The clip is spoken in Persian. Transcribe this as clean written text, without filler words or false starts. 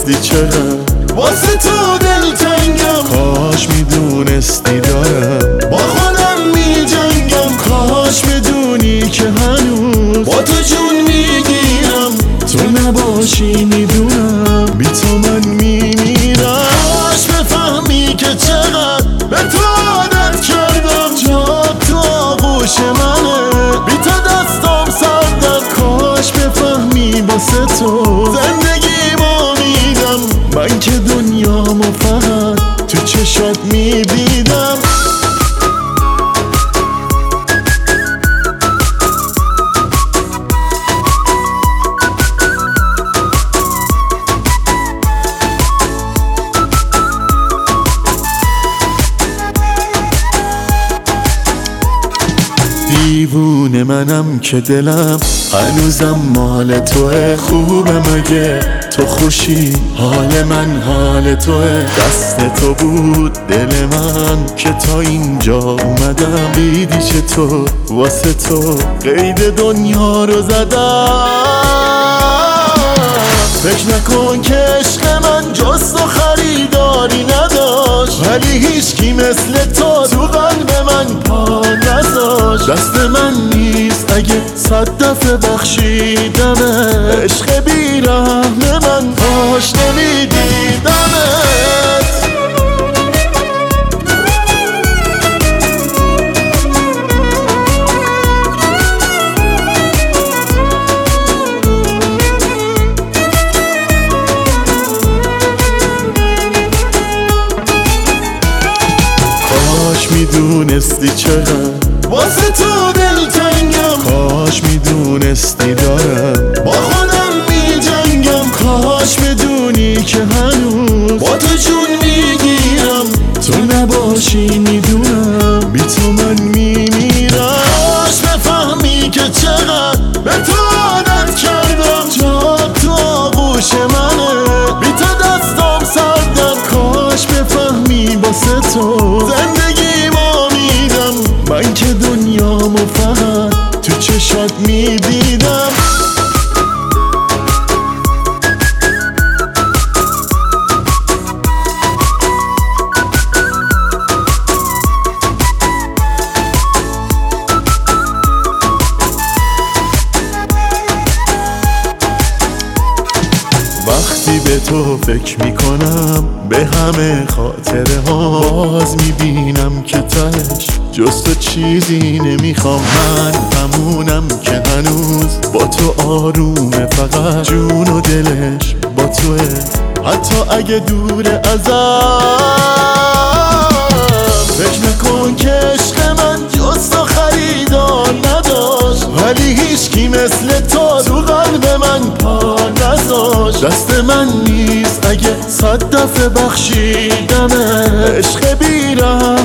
میدونستی چقدر واسه تو دلتنگم، کاش میدونستی دارم با خودم میجنگم، کاش بدونی که هنوز با تو جون میگیرم، تو نباشی میدونم بی تو من میمیرم. کاش بفهمی که چقدر به تو عادت کردم، جا تو آغوش منه بی تو دستم سردم، کاش بفهمی واسه تو زندگیمو میدم، من که دنیامو فقط تو چشات میدیدم. دیوونه منم که دلم هنوزم مال توه، خوبه مگه تو خوشی حال من حال توه، دست تو بود دل من که تا اینجا اومدم، دیدی چطور واسه تو قید دنیا رو زدم. فکر نکن که عشق من جز تو خریداری نداشت، ولی هیچکی مثل تو قلب من پا نذاشت، دست من نیست اگه 100 دفعه بخشیدمه، عشق بیرحم من کاش نمیدیدمت. کاش میدونستی چقدر واسه تو دلتنگم، کاش میدونستی دارم با خودم میجنگم، کاش بدونی که هنوز با تو جون میگیرم، تو نباشی میدونم بی تو من میمیرم. کاش بفهمی که چقدر به تو عادت کردم، جا تو آغوش منه بی تو دستم سردم، کاش بفهمی واسه تو زندگیمو میدم، من که دنیامو فقط تو چشات میدیدم. وقتی به تو فکر میکنم به همه خاطره ها، باز میبینم که تهش جز تو چیزی نمیخوام، من همونم که هنوز با تو آرومه، فقط جون و دلش با توه حتی اگه دور ازم. فکر نکن که عشق من جز تو خریدار نداشت، ولی هیچکی مثل تو قلب من پا نذاشت، دست من نیست اگه 100 دفعه بخشیدمه، عشق بیرحم